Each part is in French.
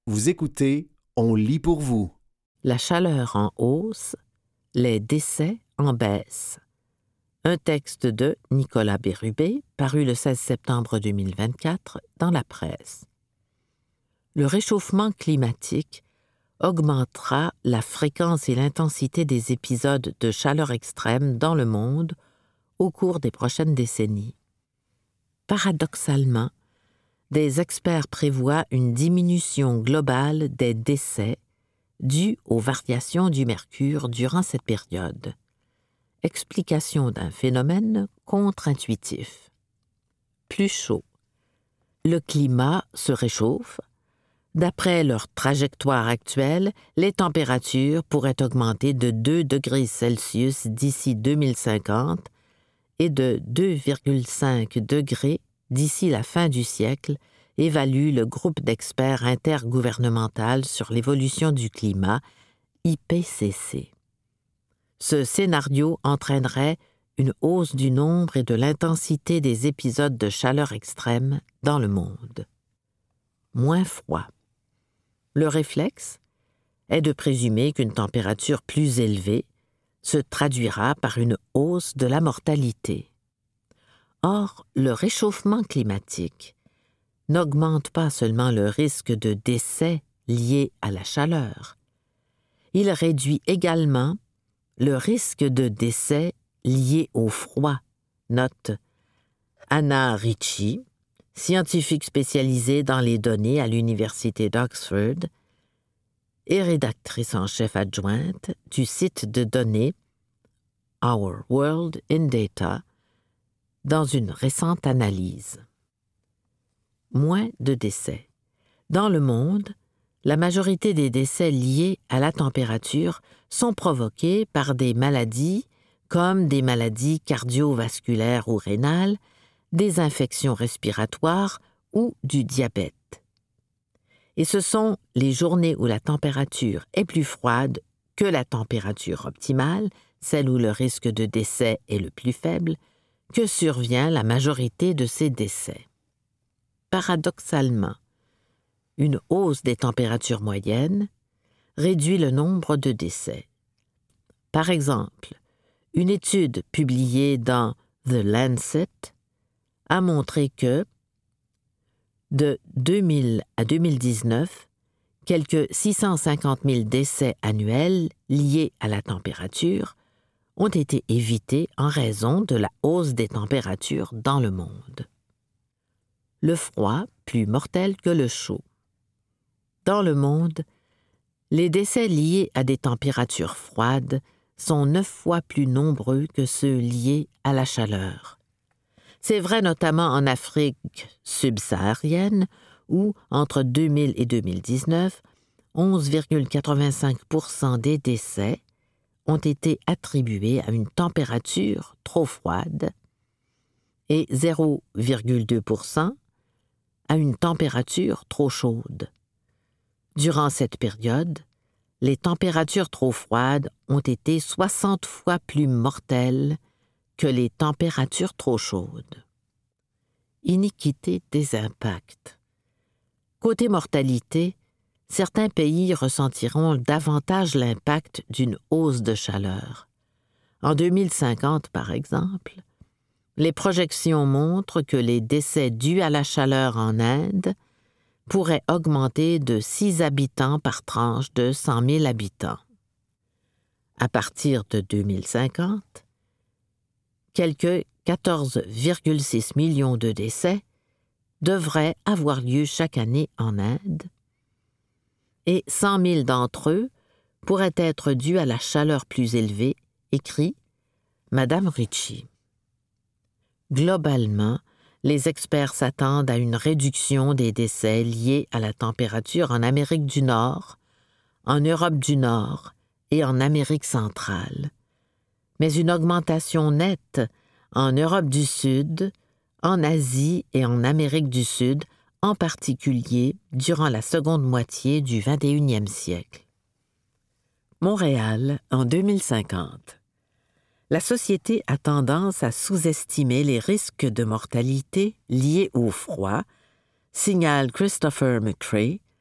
Vous écoutez, on lit pour vous. La chaleur en hausse, les décès en baisse. Un texte de Nicolas Bérubé, paru le 16 septembre 2024 dans la presse. Le réchauffement climatique augmentera la fréquence et l'intensité des épisodes de chaleur extrême dans le monde au cours des prochaines décennies. Paradoxalement, des experts prévoient une diminution globale des décès dus aux variations du mercure durant cette période. Explication d'un phénomène contre-intuitif. Plus chaud. Le climat se réchauffe. D'après leur trajectoire actuelle, les températures pourraient augmenter de 2 degrés Celsius d'ici 2050 et de 2,5 degrés d'ici la fin du siècle, évalue le groupe d'experts intergouvernemental sur l'évolution du climat, IPCC. Ce scénario entraînerait une hausse du nombre et de l'intensité des épisodes de chaleur extrême dans le monde. Moins froid. Le réflexe est de présumer qu'une température plus élevée se traduira par une hausse de la mortalité. Or, le réchauffement climatique n'augmente pas seulement le risque de décès lié à la chaleur. Il réduit également le risque de décès lié au froid, note Anna Ritchie, scientifique spécialisée dans les données à l'Université d'Oxford et rédactrice en chef adjointe du site de données Our World in Data, dans une récente analyse. Moins de décès. Dans le monde, la majorité des décès liés à la température sont provoqués par des maladies comme des maladies cardiovasculaires ou rénales, des infections respiratoires ou du diabète. Et ce sont les journées où la température est plus froide que la température optimale, celle où le risque de décès est le plus faible, que survient la majorité de ces décès. Paradoxalement, une hausse des températures moyennes réduit le nombre de décès. Par exemple, une étude publiée dans The Lancet a montré que, de 2000 à 2019, quelques 650 000 décès annuels liés à la température ont été évités en raison de la hausse des températures dans le monde. Le froid plus mortel que le chaud. Dans le monde, les décès liés à des températures froides sont 9 fois plus nombreux que ceux liés à la chaleur. C'est vrai notamment en Afrique subsaharienne où, entre 2000 et 2019, 11,85% des décès ont été attribués à une température trop froide et 0,2% à une température trop chaude. Durant cette période, les températures trop froides ont été 60 fois plus mortelles que les températures trop chaudes. Iniquité des impacts. Côté mortalité, certains pays ressentiront davantage l'impact d'une hausse de chaleur. En 2050, par exemple, les projections montrent que les décès dus à la chaleur en Inde pourraient augmenter de 6 habitants par tranche de 100 000 habitants. À partir de 2050, quelques 14,6 millions de décès devraient avoir lieu chaque année en Inde, et 100 000 d'entre eux pourraient être dus à la chaleur plus élevée, écrit Madame Ritchie. Globalement, les experts s'attendent à une réduction des décès liés à la température en Amérique du Nord, en Europe du Nord et en Amérique centrale, mais une augmentation nette en Europe du Sud, en Asie et en Amérique du Sud, en particulier durant la seconde moitié du 21e siècle. Montréal, en 2050. La société a tendance à sous-estimer les risques de mortalité liés au froid, signale Christopher McCrae,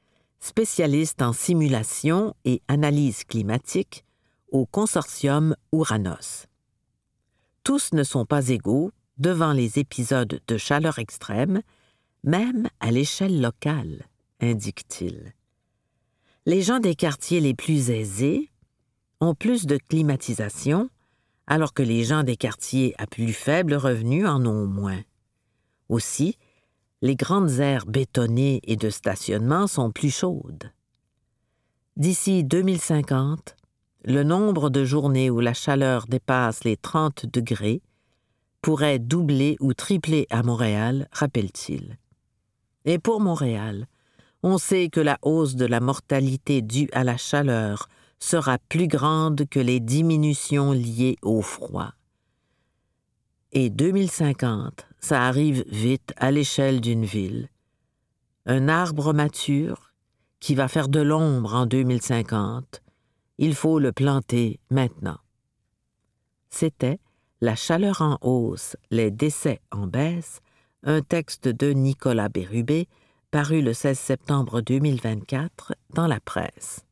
spécialiste en simulation et analyse climatique au consortium Ouranos. Tous ne sont pas égaux devant les épisodes de chaleur extrême, même à l'échelle locale, indique-t-il. Les gens des quartiers les plus aisés ont plus de climatisation, alors que les gens des quartiers à plus faible revenu en ont moins. Aussi, les grandes aires bétonnées et de stationnement sont plus chaudes. D'ici 2050, le nombre de journées où la chaleur dépasse les 30 degrés pourrait doubler ou tripler à Montréal, rappelle-t-il. Et pour Montréal, on sait que la hausse de la mortalité due à la chaleur sera plus grande que les diminutions liées au froid. Et 2050, ça arrive vite à l'échelle d'une ville. Un arbre mature qui va faire de l'ombre en 2050, il faut le planter maintenant. C'était La chaleur en hausse, les décès en baisse, un texte de Nicolas Bérubé, paru le 16 septembre 2024 dans la presse.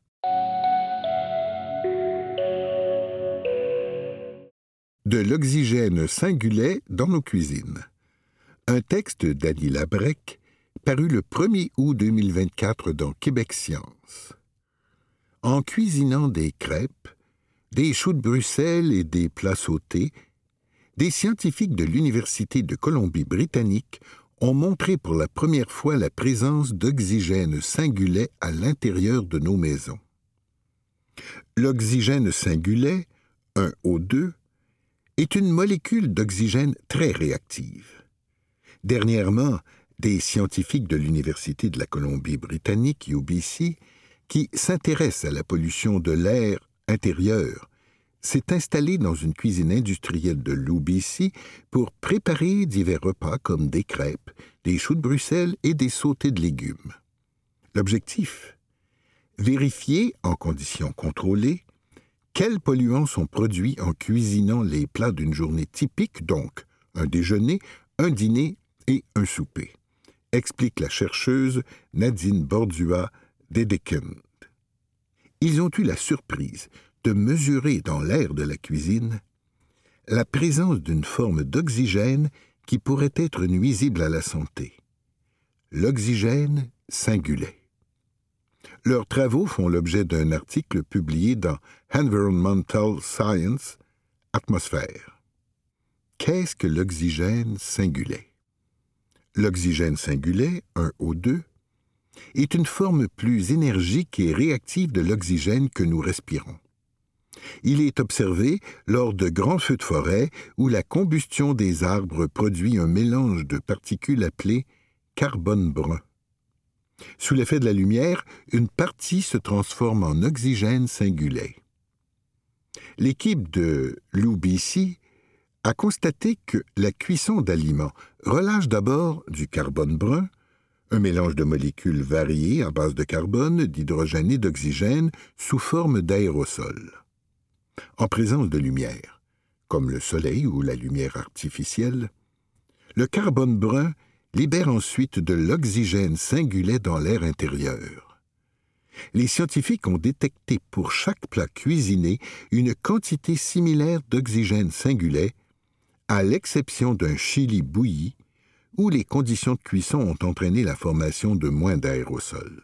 De l'oxygène singulet dans nos cuisines. Un texte d'Annie Labrec, paru le 1er août 2024 dans Québec Science. En cuisinant des crêpes, des choux de Bruxelles et des plats sautés, des scientifiques de l'Université de Colombie-Britannique ont montré pour la première fois la présence d'oxygène singulet à l'intérieur de nos maisons. L'oxygène singulet, 1O2, est une molécule d'oxygène très réactive. Dernièrement, des scientifiques de l'Université de la Colombie-Britannique, UBC, qui s'intéressent à la pollution de l'air intérieur, s'est installé dans une cuisine industrielle de l'UBC pour préparer divers repas comme des crêpes, des choux de Bruxelles et des sautés de légumes. L'objectif ? Vérifier, en conditions contrôlées, quels polluants sont produits en cuisinant les plats d'une journée typique, donc un déjeuner, un dîner et un souper, explique la chercheuse Nadine Bordua-Dedekind. Ils ont eu la surprise de mesurer dans l'air de la cuisine la présence d'une forme d'oxygène qui pourrait être nuisible à la santé. L'oxygène singulet. Leurs travaux font l'objet d'un article publié dans Environmental Science, Atmosphère. Qu'est-ce que l'oxygène singulet? L'oxygène singulet, 1O2, est une forme plus énergique et réactive de l'oxygène que nous respirons. Il est observé lors de grands feux de forêt où la combustion des arbres produit un mélange de particules appelé carbone brun. Sous l'effet de la lumière, une partie se transforme en oxygène singulet. L'équipe de l'UBC a constaté que la cuisson d'aliments relâche d'abord du carbone brun, un mélange de molécules variées à base de carbone, d'hydrogène et d'oxygène sous forme d'aérosol. En présence de lumière, comme le soleil ou la lumière artificielle, le carbone brun libère ensuite de l'oxygène singulet dans l'air intérieur. Les scientifiques ont détecté pour chaque plat cuisiné une quantité similaire d'oxygène singulet, à l'exception d'un chili bouilli, où les conditions de cuisson ont entraîné la formation de moins d'aérosols.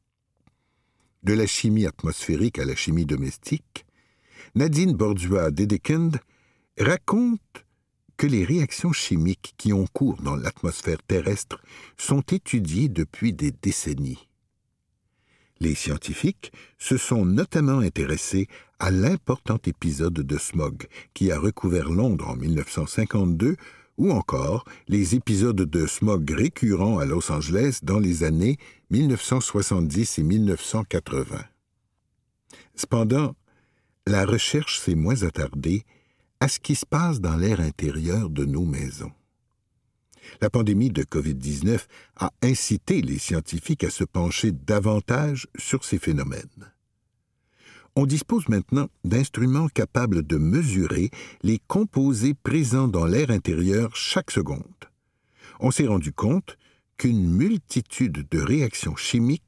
De la chimie atmosphérique à la chimie domestique, Nadine Bordua-Dedekind raconte que les réactions chimiques qui ont cours dans l'atmosphère terrestre sont étudiées depuis des décennies. Les scientifiques se sont notamment intéressés à l'important épisode de smog qui a recouvert Londres en 1952 ou encore les épisodes de smog récurrents à Los Angeles dans les années 1970 et 1980. Cependant, la recherche s'est moins attardée à ce qui se passe dans l'air intérieur de nos maisons. La pandémie de COVID-19 a incité les scientifiques à se pencher davantage sur ces phénomènes. On dispose maintenant d'instruments capables de mesurer les composés présents dans l'air intérieur chaque seconde. On s'est rendu compte qu'une multitude de réactions chimiques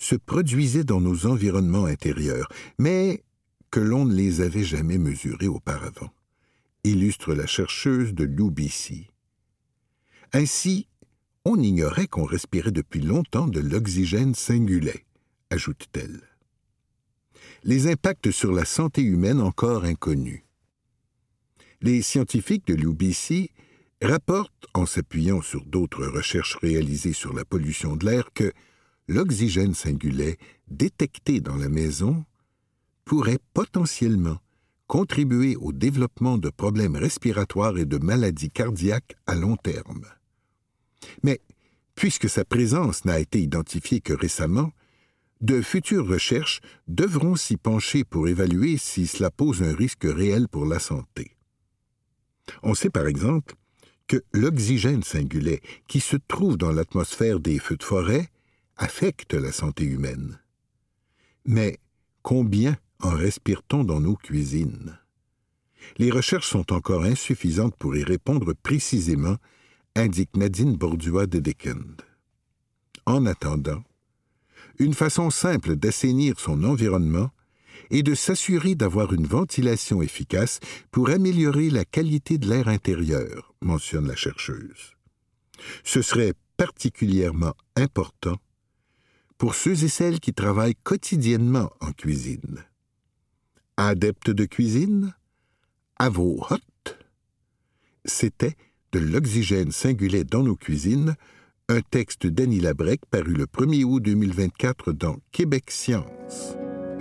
se produisaient dans nos environnements intérieurs, mais que l'on ne les avait jamais mesurés auparavant, illustre la chercheuse de l'UBC. Ainsi, on ignorait qu'on respirait depuis longtemps de l'oxygène singulet, ajoute-t-elle. Les impacts sur la santé humaine encore inconnus. Les scientifiques de l'UBC rapportent, en s'appuyant sur d'autres recherches réalisées sur la pollution de l'air, que l'oxygène singulet détecté dans la maison pourrait potentiellement contribuer au développement de problèmes respiratoires et de maladies cardiaques à long terme. Mais, puisque sa présence n'a été identifiée que récemment, de futures recherches devront s'y pencher pour évaluer si cela pose un risque réel pour la santé. On sait par exemple que l'oxygène singulet qui se trouve dans l'atmosphère des feux de forêt affecte la santé humaine. Mais combien en respire-t-on dans nos cuisines? Les recherches sont encore insuffisantes pour y répondre précisément, indique Nadine Bordua-Dedekind. En attendant, une façon simple d'assainir son environnement est de s'assurer d'avoir une ventilation efficace pour améliorer la qualité de l'air intérieur, mentionne la chercheuse. Ce serait particulièrement important pour ceux et celles qui travaillent quotidiennement en cuisine. Adeptes de cuisine, à vos hottes. C'était de l'oxygène singulet dans nos cuisines, un texte d'Annie Labrec paru le 1er août 2024 dans Québec Science.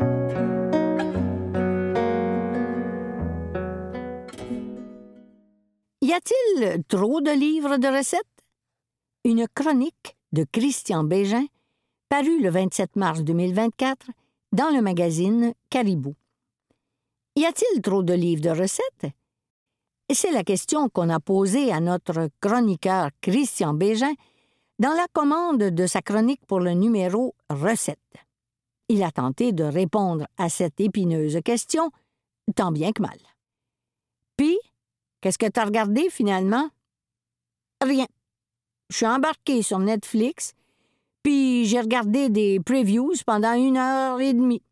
Y a-t-il trop de livres de recettes? Une chronique de Christian Bégin, parue le 27 mars 2024 dans le magazine Caribou. Y a-t-il trop de livres de recettes? C'est la question qu'on a posée à notre chroniqueur Christian Bégin dans la commande de sa chronique pour le numéro Recettes. Il a tenté de répondre à cette épineuse question, tant bien que mal. Puis, qu'est-ce que t'as regardé finalement? Rien. Je suis embarqué sur Netflix, puis j'ai regardé des previews pendant 1h30.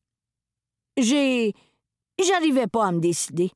J'arrivais pas à me décider.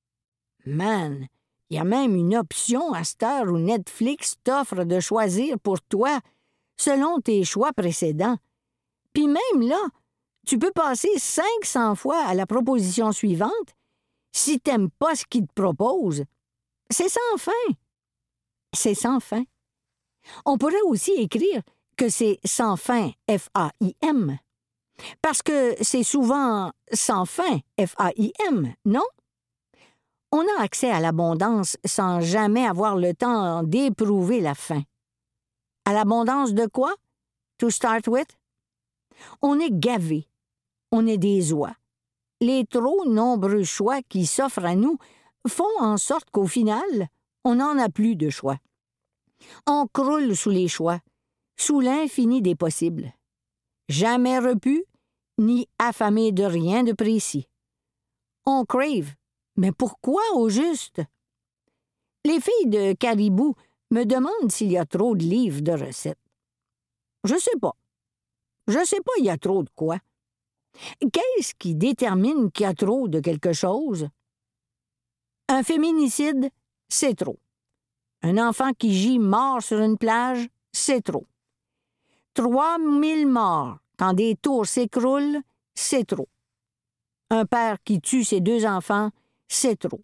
Man, il y a même une option à cette heure où Netflix t'offre de choisir pour toi selon tes choix précédents. Puis même là, tu peux passer 500 fois à la proposition suivante si t'aimes pas ce qu'il te propose. C'est sans fin. C'est sans fin. On pourrait aussi écrire que c'est sans fin, F-A-I-M. Parce que c'est souvent sans fin, F-A-I-M, non? On a accès à l'abondance sans jamais avoir le temps d'éprouver la faim. À l'abondance de quoi? To start with? On est gavé. On est des oies. Les trop nombreux choix qui s'offrent à nous font en sorte qu'au final, on n'en a plus de choix. On croule sous les choix, sous l'infini des possibles. Jamais repu, ni affamé de rien de précis. On crave, mais pourquoi au juste? Les filles de Caribou me demandent s'il y a trop de livres de recettes. Je sais pas. Je sais pas il y a trop de quoi. Qu'est-ce qui détermine qu'il y a trop de quelque chose? Un féminicide, c'est trop. Un enfant qui gît mort sur une plage, c'est trop. 3000 morts quand des tours s'écroulent, c'est trop. Un père qui tue ses 2 enfants, c'est trop.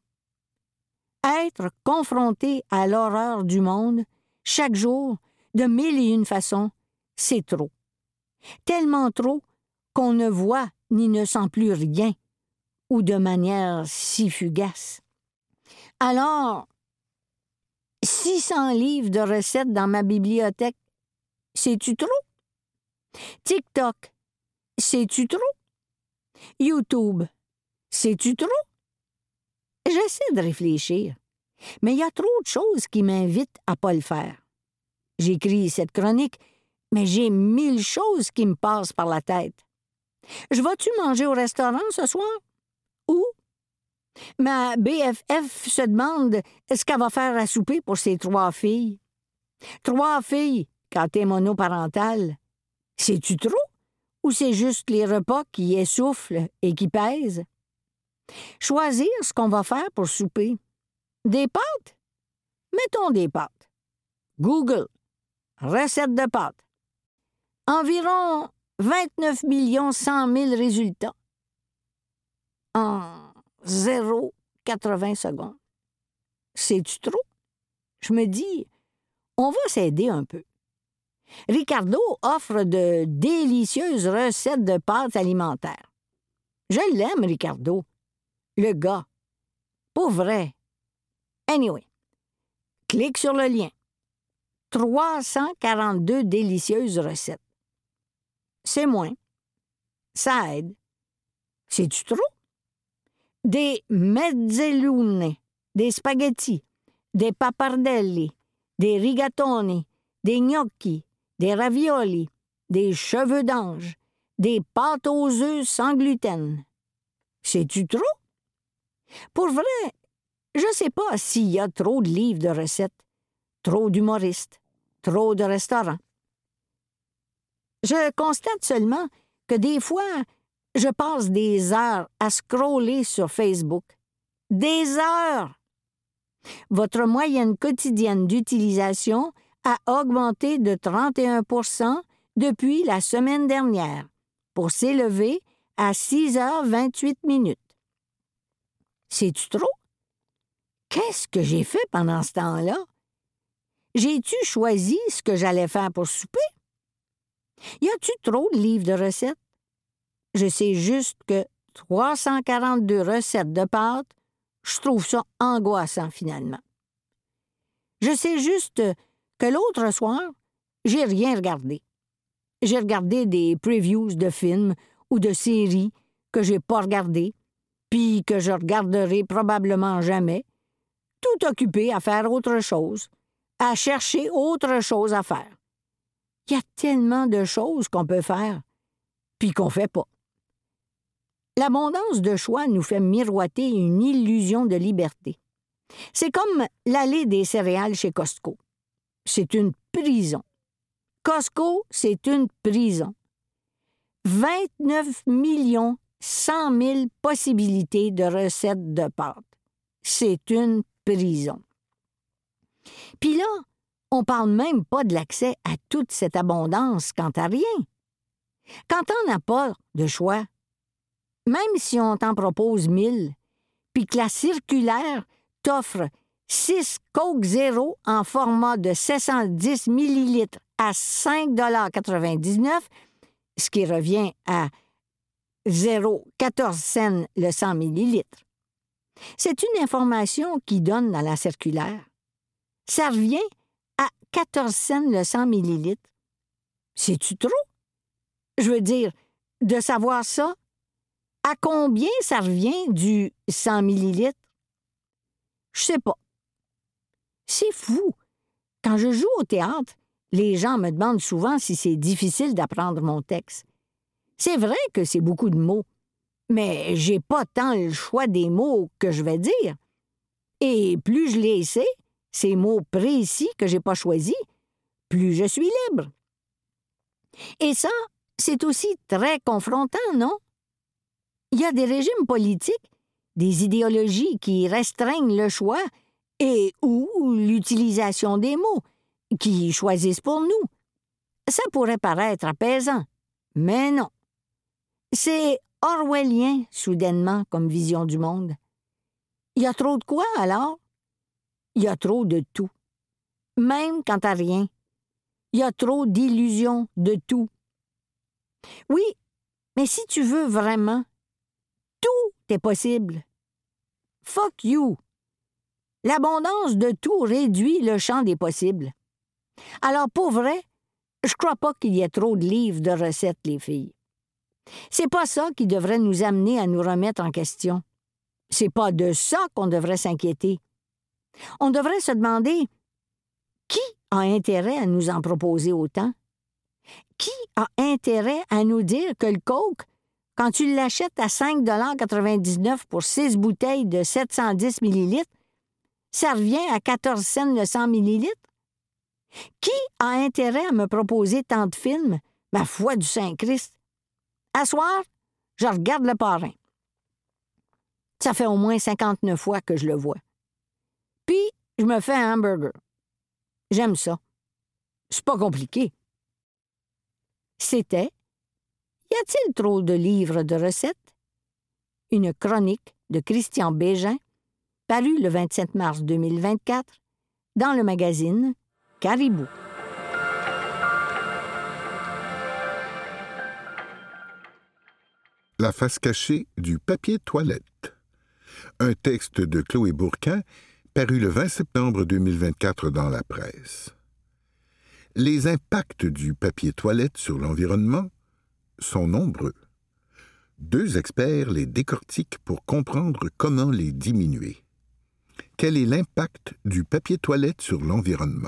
Être confronté à l'horreur du monde, chaque jour, de 1001 façons, c'est trop. Tellement trop qu'on ne voit ni ne sent plus rien, ou de manière si fugace. Alors, 600 livres de recettes dans ma bibliothèque, c'est-tu trop? TikTok, c'est-tu trop? YouTube, c'est-tu trop? J'essaie de réfléchir, mais il y a trop de choses qui m'invitent à pas le faire. J'écris cette chronique, mais j'ai 1000 choses qui me passent par la tête. Je vas-tu manger au restaurant ce soir? Où? Ma BFF se demande ce qu'elle va faire à souper pour ses 3 filles. 3 filles, quand t'es monoparental. C'est-tu trop? Ou c'est juste les repas qui essoufflent et qui pèsent? Choisir ce qu'on va faire pour souper. Des pâtes? Mettons des pâtes. Google. Recette de pâtes. Environ 29 100 000 résultats. En 0,80 secondes. C'est-tu trop? Je me dis, on va s'aider un peu. Ricardo offre de délicieuses recettes de pâtes alimentaires. Je l'aime, Ricardo. Le gars. Pour vrai. Anyway. Clique sur le lien. 342 délicieuses recettes. C'est moins. Ça aide. C'est-tu trop? Des mezzalune, des spaghettis, des pappardelle, des rigatoni, des gnocchi, des ravioli, des cheveux d'ange, des pâtes aux œufs sans gluten. C'est-tu trop? Pour vrai, je sais pas s'il y a trop de livres de recettes, trop d'humoristes, trop de restaurants. Je constate seulement que des fois, je passe des heures à scroller sur Facebook. Des heures! Votre moyenne quotidienne d'utilisation a augmenté de 31% depuis la semaine dernière, pour s'élever à 6h28. C'est-tu trop? Qu'est-ce que j'ai fait pendant ce temps-là? J'ai-tu choisi ce que j'allais faire pour souper? Y a-tu trop de livres de recettes? Je sais juste que 342 recettes de pâtes, je trouve ça angoissant finalement. Je sais juste que l'autre soir, j'ai rien regardé. J'ai regardé des previews de films ou de séries que j'ai pas regardées, puis que je regarderai probablement jamais, tout occupé à faire autre chose, à chercher autre chose à faire. Il y a tellement de choses qu'on peut faire, puis qu'on fait pas. L'abondance de choix nous fait miroiter une illusion de liberté. C'est comme l'allée des céréales chez Costco. C'est une prison. Costco, c'est une prison. 29 100 000 possibilités de recettes de pâtes. C'est une prison. Puis là, on parle même pas de l'accès à toute cette abondance quand t'as rien. Quand t'en as pas de choix, même si on t'en propose 1000, puis que la circulaire t'offre 6 Coke Zéro en format de 710 ml à 5,99 $, ce qui revient à 0,14 cents le 100 ml. C'est une information qui donne dans la circulaire. Ça revient à 14 cents le 100 ml. C'est-tu trop? Je veux dire, de savoir ça, à combien ça revient du 100 ml? Je sais pas. C'est fou. Quand je joue au théâtre, les gens me demandent souvent si c'est difficile d'apprendre mon texte. C'est vrai que c'est beaucoup de mots, mais j'ai pas tant le choix des mots que je vais dire. Et plus je les sais, ces mots précis que j'ai pas choisis, plus je suis libre. Et ça, c'est aussi très confrontant, non? Il y a des régimes politiques, des idéologies qui restreignent le choix et ou l'utilisation des mots, qui choisissent pour nous. Ça pourrait paraître apaisant, mais non. C'est orwellien, soudainement, comme vision du monde. Il y a trop de quoi, alors? Il y a trop de tout. Même quand t'as rien. Il y a trop d'illusions de tout. Oui, mais si tu veux vraiment, tout est possible. Fuck you. L'abondance de tout réduit le champ des possibles. Alors, pour vrai, je crois pas qu'il y ait trop de livres de recettes, les filles. C'est pas ça qui devrait nous amener à nous remettre en question. C'est pas de ça qu'on devrait s'inquiéter. On devrait se demander qui a intérêt à nous en proposer autant? Qui a intérêt à nous dire que le Coke, quand tu l'achètes à 5,99 $ pour 6 bouteilles de 710 ml, ça revient à 14 cents le 100 ml? Qui a intérêt à me proposer tant de films, ma foi du Saint-Christ? À soir, je regarde le parrain. Ça fait au moins 59 fois que je le vois. Puis, je me fais un hamburger. J'aime ça. C'est pas compliqué. C'était « Y a-t-il trop de livres de recettes? » Une chronique de Christian Bégin, parue le 27 mars 2024 dans le magazine Caribou. La face cachée du papier toilette. Un texte de Chloé Bourquin, paru le 20 septembre 2024 dans la presse. Les impacts du papier toilette sur l'environnement sont nombreux. 2 experts les décortiquent pour comprendre comment les diminuer. Quel est l'impact du papier toilette sur l'environnement?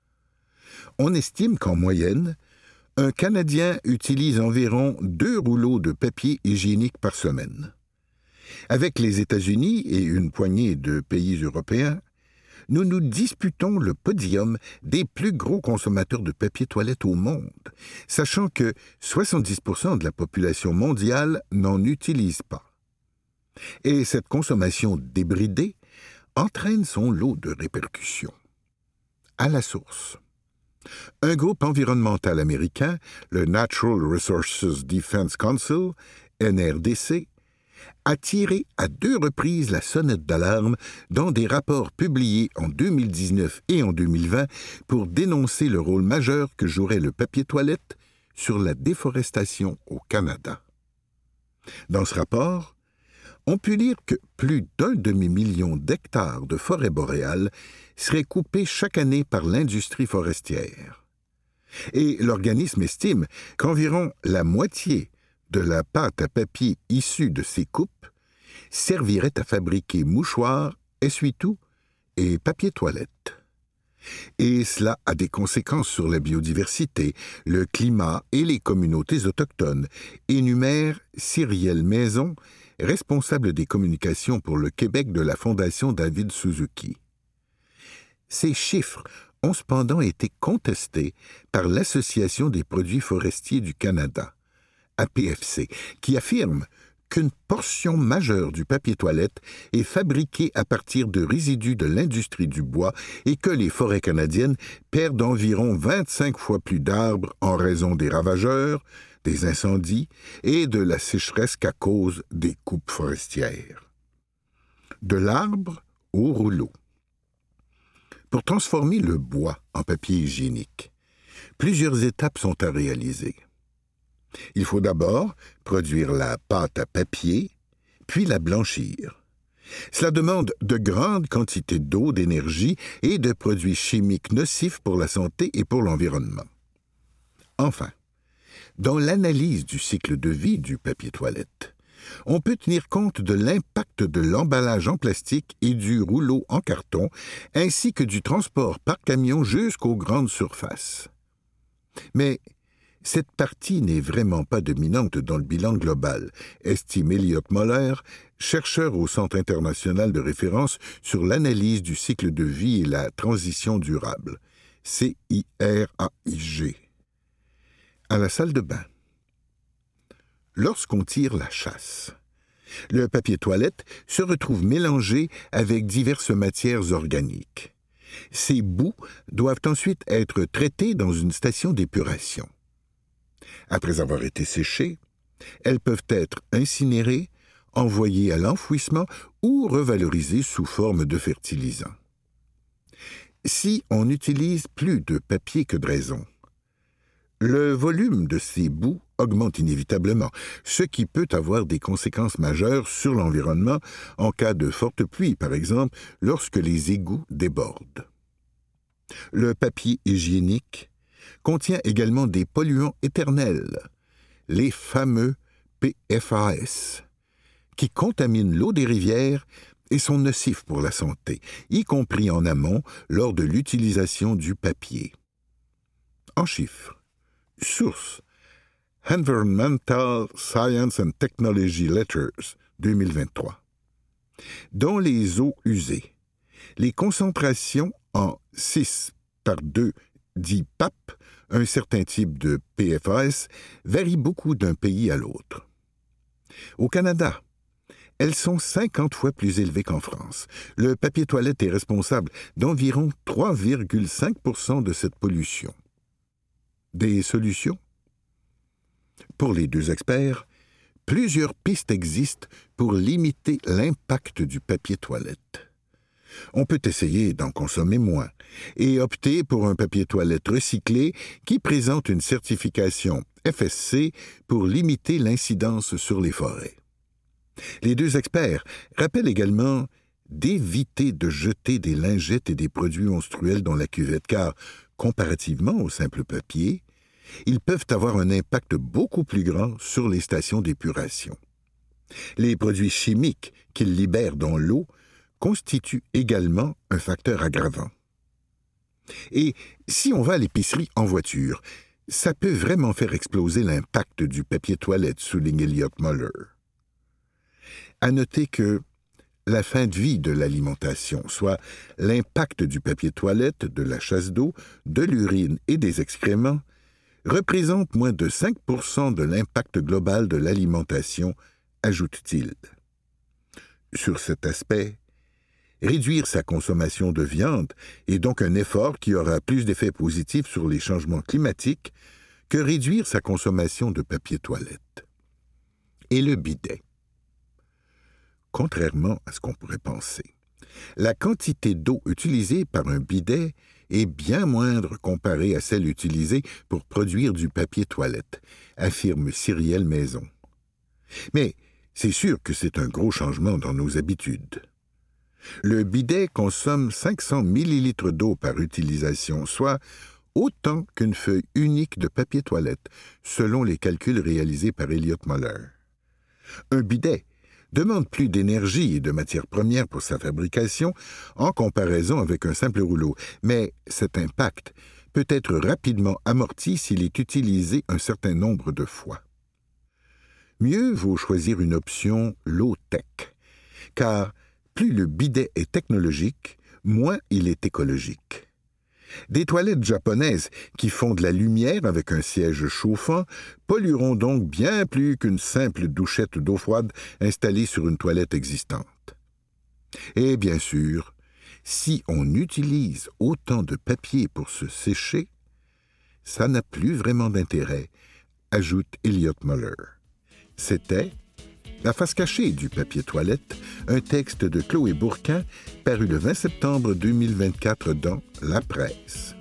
On estime qu'en moyenne, un Canadien utilise environ 2 rouleaux de papier hygiénique par semaine. Avec les États-Unis et une poignée de pays européens, nous nous disputons le podium des plus gros consommateurs de papier toilette au monde, sachant que 70% de la population mondiale n'en utilise pas. Et cette consommation débridée entraîne son lot de répercussions. À la source. Un groupe environnemental américain, le Natural Resources Defense Council, NRDC, a tiré à 2 reprises la sonnette d'alarme dans des rapports publiés en 2019 et en 2020 pour dénoncer le rôle majeur que jouerait le papier toilette sur la déforestation au Canada. Dans ce rapport, on peut lire que plus d'1 demi-million d'hectares de forêt boréale seraient coupés chaque année par l'industrie forestière. Et l'organisme estime qu'environ la moitié de la pâte à papier issue de ces coupes servirait à fabriquer mouchoirs, essuie-tout et papier toilette. Et cela a des conséquences sur la biodiversité, le climat et les communautés autochtones, énumère Cyrielle Maison, responsable des communications pour le Québec de la Fondation David Suzuki. Ces chiffres ont cependant été contestés par l'Association des produits forestiers du Canada, APFC, qui affirme qu'une portion majeure du papier toilette est fabriquée à partir de résidus de l'industrie du bois et que les forêts canadiennes perdent environ 25 fois plus d'arbres en raison des ravageurs, des incendies et de la sécheresse qu'à cause des coupes forestières. De l'arbre au rouleau. Pour transformer le bois en papier hygiénique, plusieurs étapes sont à réaliser. Il faut d'abord produire la pâte à papier, puis la blanchir. Cela demande de grandes quantités d'eau, d'énergie et de produits chimiques nocifs pour la santé et pour l'environnement. Enfin, dans l'analyse du cycle de vie du papier toilette, on peut tenir compte de l'impact de l'emballage en plastique et du rouleau en carton, ainsi que du transport par camion jusqu'aux grandes surfaces. Mais cette partie n'est vraiment pas dominante dans le bilan global, estime Elliot Moller, chercheur au Centre international de référence sur l'analyse du cycle de vie et la transition durable, CIRAIG. À la salle de bain. Lorsqu'on tire la chasse, le papier toilette se retrouve mélangé avec diverses matières organiques. Ces boues doivent ensuite être traitées dans une station d'épuration. Après avoir été séchées, elles peuvent être incinérées, envoyées à l'enfouissement ou revalorisées sous forme de fertilisant. Si on utilise plus de papier que de raison, le volume de ces boues augmente inévitablement, ce qui peut avoir des conséquences majeures sur l'environnement en cas de forte pluie, par exemple, lorsque les égouts débordent. Le papier hygiénique contient également des polluants éternels, les fameux PFAS, qui contaminent l'eau des rivières et sont nocifs pour la santé, y compris en amont lors de l'utilisation du papier. En chiffres. Source: Environmental Science and Technology Letters, 2023. Dans les eaux usées, les concentrations en 6 par 2 dit PAP, un certain type de PFAS, varie beaucoup d'un pays à l'autre. Au Canada, elles sont 50 fois plus élevées qu'en France. Le papier toilette est responsable d'environ 3,5% de cette pollution. Des solutions? Pour les deux experts, plusieurs pistes existent pour limiter l'impact du papier toilette. On peut essayer d'en consommer moins et opter pour un papier toilette recyclé qui présente une certification FSC pour limiter l'incidence sur les forêts. Les deux experts rappellent également d'éviter de jeter des lingettes et des produits menstruels dans la cuvette car, comparativement au simple papier, ils peuvent avoir un impact beaucoup plus grand sur les stations d'épuration. Les produits chimiques qu'ils libèrent dans l'eau constituent également un facteur aggravant. Et si on va à l'épicerie en voiture, ça peut vraiment faire exploser l'impact du papier toilette, souligne Elliot Muller. À noter que la fin de vie de l'alimentation, soit l'impact du papier toilette, de la chasse d'eau, de l'urine et des excréments, représente moins de 5% de l'impact global de l'alimentation, ajoute-t-il. Sur cet aspect, réduire sa consommation de viande est donc un effort qui aura plus d'effets positifs sur les changements climatiques que réduire sa consommation de papier toilette. Et le bidet. Contrairement à ce qu'on pourrait penser, la quantité d'eau utilisée par un bidet est bien moindre comparée à celle utilisée pour produire du papier toilette, affirme Cyrielle Maison. Mais c'est sûr que c'est un gros changement dans nos habitudes. Le bidet consomme 500 millilitres d'eau par utilisation, soit autant qu'une feuille unique de papier toilette, selon les calculs réalisés par Elliot Muller. Un bidet demande plus d'énergie et de matières premières pour sa fabrication en comparaison avec un simple rouleau, mais cet impact peut être rapidement amorti s'il est utilisé un certain nombre de fois. Mieux vaut choisir une option low-tech, car plus le bidet est technologique, moins il est écologique. Des toilettes japonaises qui font de la lumière avec un siège chauffant pollueront donc bien plus qu'une simple douchette d'eau froide installée sur une toilette existante. Et bien sûr, si on utilise autant de papier pour se sécher, ça n'a plus vraiment d'intérêt, ajoute Elliot Muller. C'était La face cachée du papier toilette, un texte de Chloé Bourquin paru le 20 septembre 2024 dans La Presse.